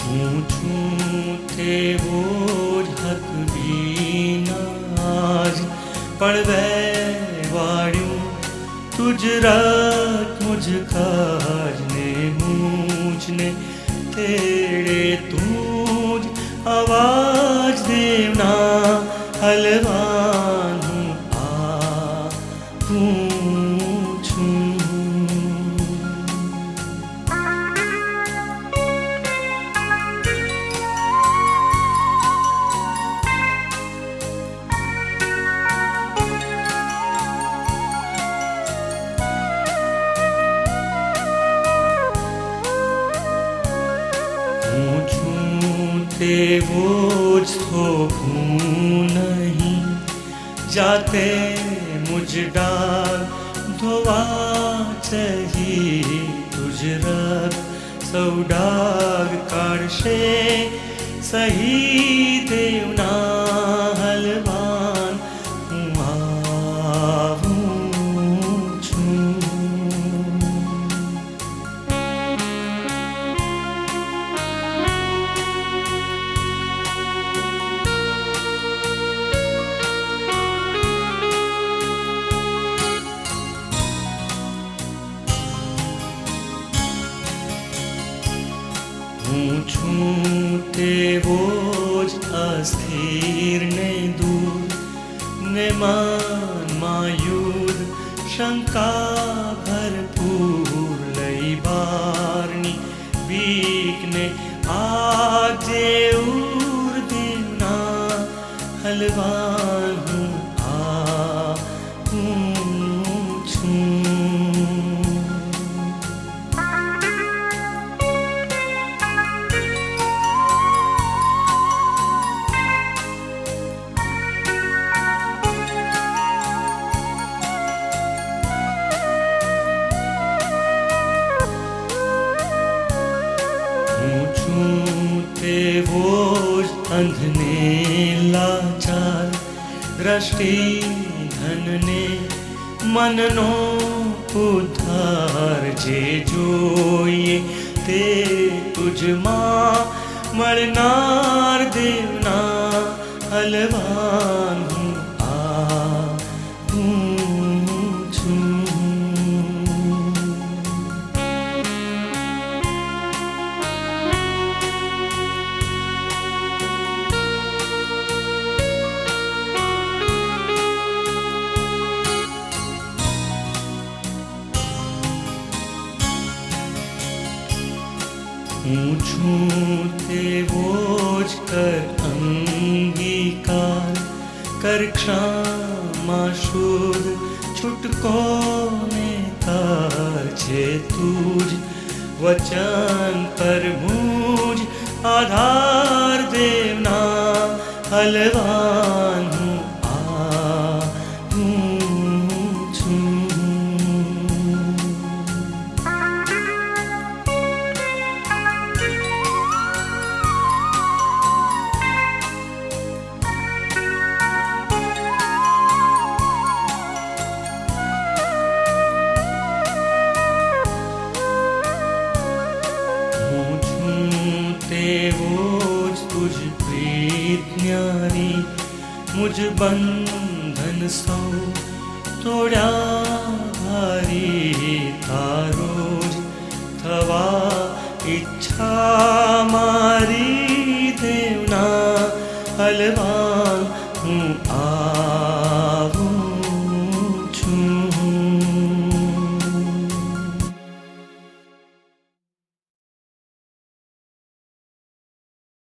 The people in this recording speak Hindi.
ऊंचू थे बोझ हक बीनाज पड़वे वाड़ू तुझ रात मुझ काज ने मूझने तेरे तूज आवाज देवना हलवान हूँ आ पूछूं। ते बोझ थोपूं नहीं जाते मुझ डाल धोवा चाहिए तुझ रख सौडाग काढ़शे सही देवना हलवान आऊं छूं। ऊंचूते बोझ अस्थिर ने दूर ने मान मायूर शंका भरपूर लई बारनी बीक ने आजे उर देवना हलवान हूँ आ पूछूं। ऊंचूते बोझ अंधने लाचार दृष्टि धन ने मननो उद्धार जे जोये ते तुझ मां मरनार देवना हलवान हूँ आ पूछूं। ऊंचूते बोझ कर अंगीकार कर क्षमा शुद्ध छुटको ने तार छे तुझ वचन पर मुझ आधार देवना हलवान हूँ आ पूछूं। ते बोझ तुझ प्रीत न्यारी मुझ बंधन सौ तोड़ा भारी तारोज थवा इच्छा मारी देवना हलवान हूँ